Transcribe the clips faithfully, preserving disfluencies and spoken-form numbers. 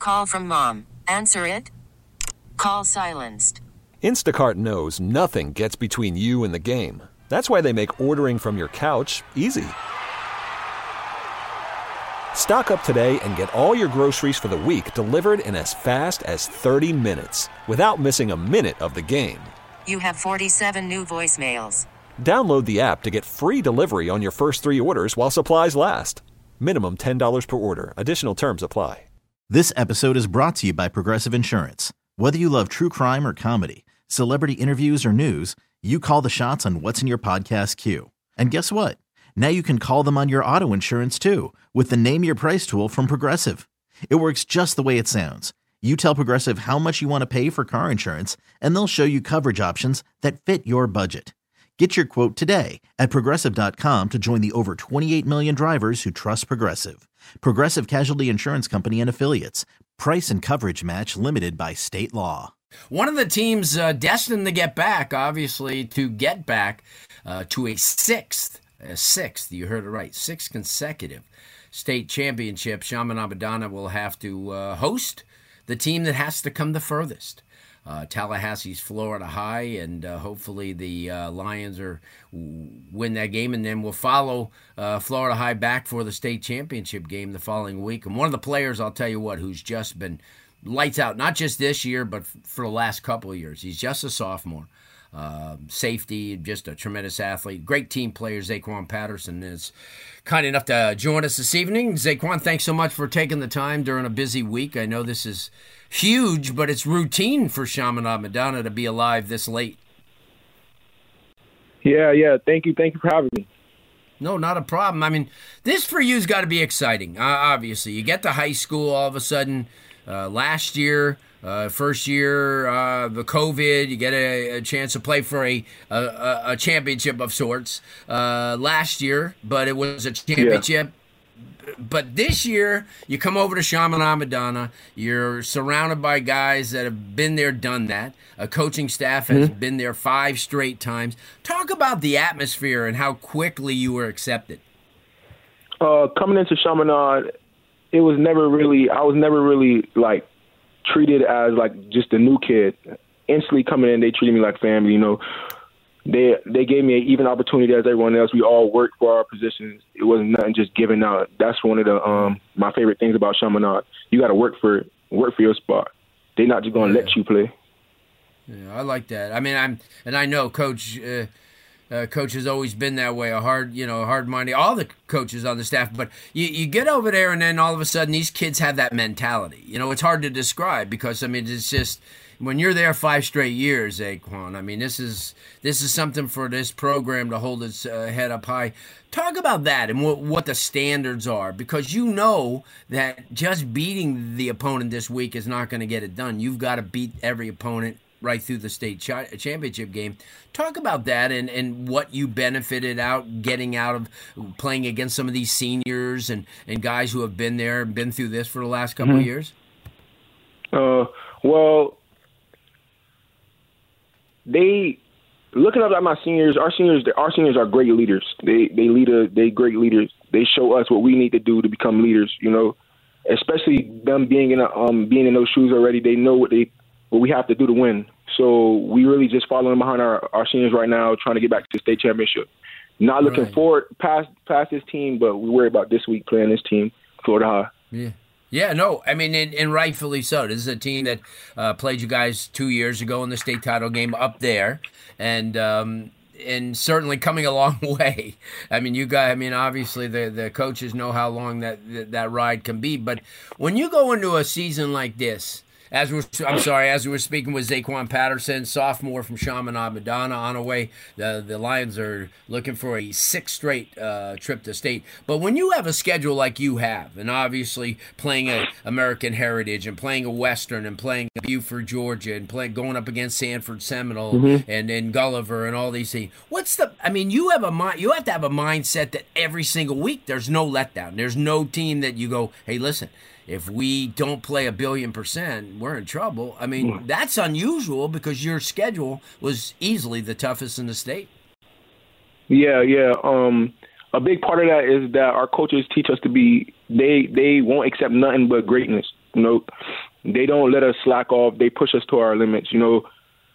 Call from mom. Answer it. Call silenced. Instacart knows nothing gets between you and the game. That's why they make ordering from your couch easy. Stock up today and get all your groceries for the week delivered in as fast as thirty minutes without missing a minute of the game. You have forty-seven new voicemails. Download the app to get free delivery on your first three orders while supplies last. Minimum ten dollars per order. Additional terms apply. This episode is brought to you by Progressive Insurance. Whether you love true crime or comedy, celebrity interviews or news, you call the shots on what's in your podcast queue. And guess what? Now you can call them on your auto insurance too with the Name Your Price tool from Progressive. It works just the way it sounds. You tell Progressive how much you want to pay for car insurance, and they'll show you coverage options that fit your budget. Get your quote today at Progressive dot com to join the over twenty-eight million drivers who trust Progressive. Progressive Casualty Insurance Company and Affiliates. Price and coverage match limited by state law. One of the teams uh, destined to get back, obviously, to get back uh, to a sixth, a sixth, you heard it right, sixth consecutive state championship. Chaminade-Madonna will have to uh, host the team that has to come the furthest. Uh, Tallahassee's Florida High, and uh, hopefully the uh, Lions are win that game, and then we'll follow uh, Florida High back for the state championship game the following week. And one of the players, I'll tell you what, who's just been lights out, not just this year, but f- for the last couple of years. He's just a sophomore. Uh, safety, just a tremendous athlete. Great team player, Zaquan Patterson, is kind enough to join us this evening. Zaquan, thanks so much for taking the time during a busy week. I know this is huge, but it's routine for Chaminade-Madonna to be alive this late. Yeah, yeah. Thank you. Thank you for having me. No, not a problem. I mean, this for you's got to be exciting, uh, obviously. You get to high school all of a sudden. Uh, last year, uh, first year, uh, the COVID, you get a, a chance to play for a, a, a championship of sorts uh, last year, but it was a championship. Yeah. But this year, you come over to Chaminade-Madonna, you're surrounded by guys that have been there, done that. A coaching staff has mm-hmm. been there five straight times. Talk about the atmosphere and how quickly you were accepted. Uh, coming into Chaminade, it was never really, I was never really, like, treated as, like, just a new kid. Instantly coming in, they treated me like family, you know. They they gave me an even opportunity as everyone else. We all worked for our positions. It wasn't nothing just given out. That's one of the um my favorite things about Chaminade. You got to work for work for your spot. They're not just going to yeah. let you play. Yeah, I like that. I mean, I'm and I know Coach uh, uh, Coach has always been that way. A hard, you know, hard-minded. All the coaches on the staff, but you you get over there, and then all of a sudden, these kids have that mentality. You know, it's hard to describe because I mean, it's just. When you're there five straight years, Zaquan, I mean, this is this is something for this program to hold its uh, head up high. Talk about that and what, what the standards are, because you know that just beating the opponent this week is not going to get it done. You've got to beat every opponent right through the state ch- championship game. Talk about that and, and what you benefited out getting out of playing against some of these seniors and, and guys who have been there and been through this for the last couple mm-hmm. of years. Uh, well... They looking up at my seniors. Our seniors, our seniors are great leaders. They they lead a, they great leaders. They show us what we need to do to become leaders. You know, especially them being in a, um being in those shoes already. They know what they what we have to do to win. So we really just following behind our, our seniors right now, trying to get back to the state championship. Not looking right. forward past past this team, but we worry about this week playing this team, Florida High. Yeah. Yeah, no, I mean, and, and rightfully so. This is a team that uh, played you guys two years ago in the state title game up there, and um, and certainly coming a long way. I mean, you guys, I mean, obviously the, the coaches know how long that, that that ride can be, but when you go into a season like this, As we're, I'm sorry, as we were speaking with Zaquan Patterson, sophomore from Chaminade-Madonna, on our way. The, the Lions are looking for a sixth straight uh, trip to state. But when you have a schedule like you have, and obviously playing a American Heritage and playing a Western and playing Buford, Georgia, and playing going up against Sanford Seminole mm-hmm. and, and Gulliver and all these things, what's the? I mean, you have a you have to have a mindset that every single week there's no letdown. There's no team that you go, hey, listen. If we don't play a billion percent, we're in trouble. I mean, that's unusual because your schedule was easily the toughest in the state. Yeah, yeah. Um, a big part of that is that our coaches teach us to be, they, they won't accept nothing but greatness. You know, they don't let us slack off. They push us to our limits. You know,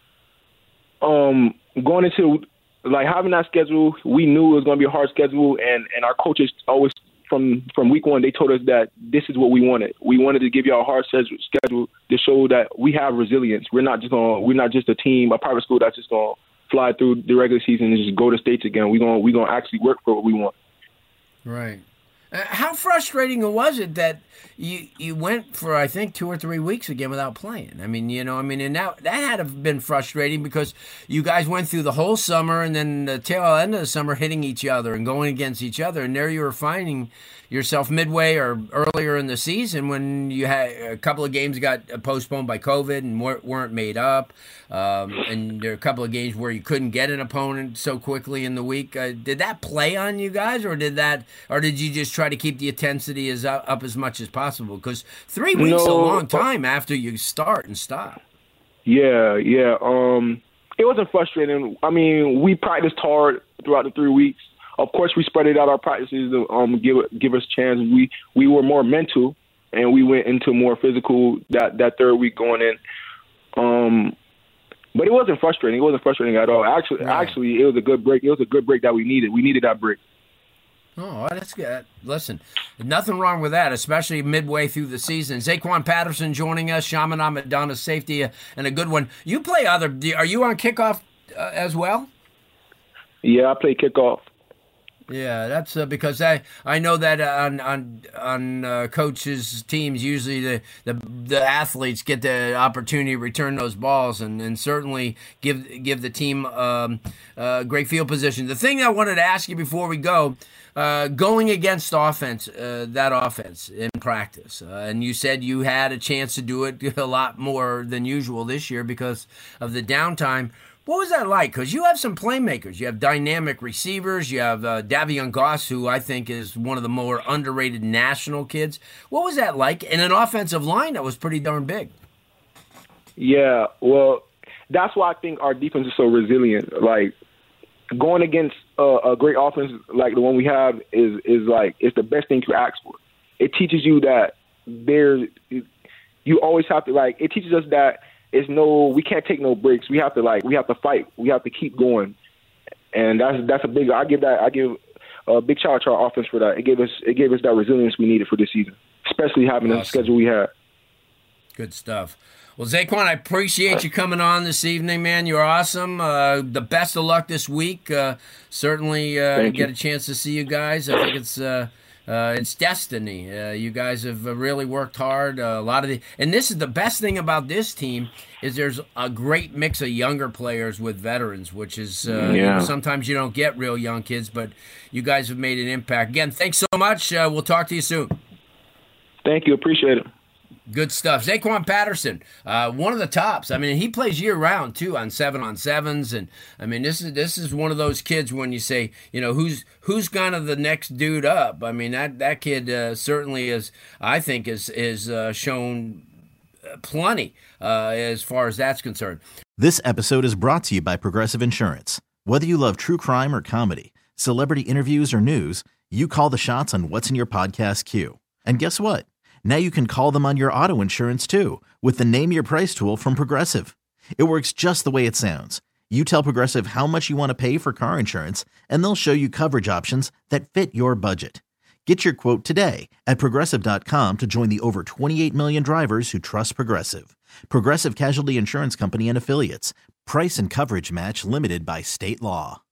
um, going into like having that schedule, we knew it was going to be a hard schedule, and, and our coaches always from from week one they told us that this is what we wanted. We wanted to give y'all a hard schedule to show that we have resilience. We're not just going. We're not just a team, a private school that's just going to fly through the regular season and just go to states again. We're going. We're going to actually work for what we want. Right. Uh, how frustrating was it that you you went for, I think, two or three weeks again without playing? I mean, you know, I mean, and that, that had to have been frustrating because you guys went through the whole summer and then the tail end of the summer hitting each other and going against each other. And there you were finding yourself midway or earlier in the season when you had a couple of games got postponed by COVID and weren't made up. Um, and there are a couple of games where you couldn't get an opponent so quickly in the week. Uh, did that play on you guys, or did that, or did you just try to keep the intensity as up, up as much as possible? Because three weeks no, is a long time after you start and stop. Yeah, yeah. Um, it wasn't frustrating. I mean, we practiced hard throughout the three weeks. Of course, we spread it out our practices to um, give give us chance. We we were more mental, and we went into more physical that, that third week going in. Um, but it wasn't frustrating. It wasn't frustrating at all. Actually, right. actually, it was a good break. It was a good break that we needed. We needed that break. Oh, that's good. Listen, nothing wrong with that, especially midway through the season. Zaquan Patterson joining us, Chaminade Madonna safety, uh, and a good one. You play other. Are you on kickoff uh, as well? Yeah, I play kickoff. Yeah, that's uh, because I I know that on on on uh, coaches' teams usually the, the the athletes get the opportunity to return those balls and, and certainly give give the team um, uh, great field position. The thing I wanted to ask you before we go, uh, going against offense, uh, that offense in practice, uh, and you said you had a chance to do it a lot more than usual this year because of the downtime. What was that like? Because you have some playmakers. You have dynamic receivers. You have uh, Davion Goss, who I think is one of the more underrated national kids. What was that like? And an offensive line that was pretty darn big. Yeah, well, that's why I think our defense is so resilient. Like, going against uh, a great offense like the one we have is is like it's the best thing to ask for. It teaches you that there's you always have to like. It teaches us that. It's no, we can't take no breaks. We have to like, we have to fight. We have to keep going, and that's that's a big. I give that. I give a big shout out to our offense for that. It gave us, it gave us that resilience we needed for this season, especially having awesome. the schedule we had. Good stuff. Well, Zaquan, I appreciate you coming on this evening, man. You're awesome. Uh, the best of luck this week. Uh, certainly uh, get a chance to see you guys. I think it's. Uh, Uh, it's destiny. Uh, you guys have uh, really worked hard. Uh, a lot of the, and this is the best thing about this team is there's a great mix of younger players with veterans, which is uh, yeah. you know, sometimes you don't get real young kids, but you guys have made an impact. Again, thanks so much. Uh, we'll talk to you soon. Thank you. Appreciate it. Good stuff. Zaquan Patterson, uh, one of the tops. I mean, he plays year round too on seven on sevens, and I mean, this is this is one of those kids when you say, you know, who's who's kind of the next dude up. I mean, that that kid uh, certainly is. I think is is uh, shown plenty uh, as far as that's concerned. This episode is brought to you by Progressive Insurance. Whether you love true crime or comedy, celebrity interviews or news, you call the shots on what's in your podcast queue. And guess what? Now you can call them on your auto insurance too with the Name Your Price tool from Progressive. It works just the way it sounds. You tell Progressive how much you want to pay for car insurance, and they'll show you coverage options that fit your budget. Get your quote today at Progressive dot com to join the over twenty-eight million drivers who trust Progressive. Progressive Casualty Insurance Company and Affiliates. Price and coverage match limited by state law.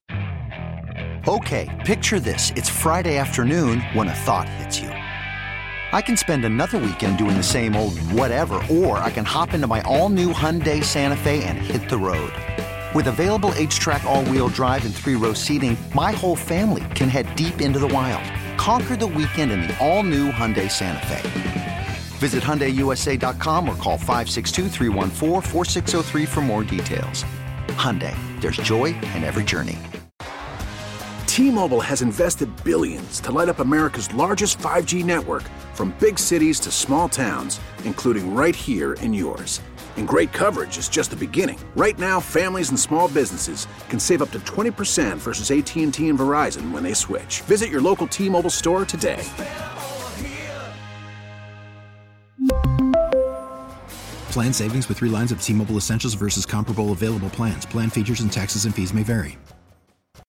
Okay, picture this. It's Friday afternoon when a thought hits you. I can spend another weekend doing the same old whatever, or I can hop into my all-new Hyundai Santa Fe and hit the road. With available H-Track all-wheel drive and three-row seating, my whole family can head deep into the wild. Conquer the weekend in the all-new Hyundai Santa Fe. Visit Hyundai U S A dot com or call five six two, three one four, four six zero three for more details. Hyundai, there's joy in every journey. T-Mobile has invested billions to light up America's largest five G network, from big cities to small towns, including right here in yours. And great coverage is just the beginning. Right now, families and small businesses can save up to twenty percent versus A T and T and Verizon when they switch. Visit your local T-Mobile store today. Plan savings with three lines of T-Mobile Essentials versus comparable available plans. Plan features and taxes and fees may vary.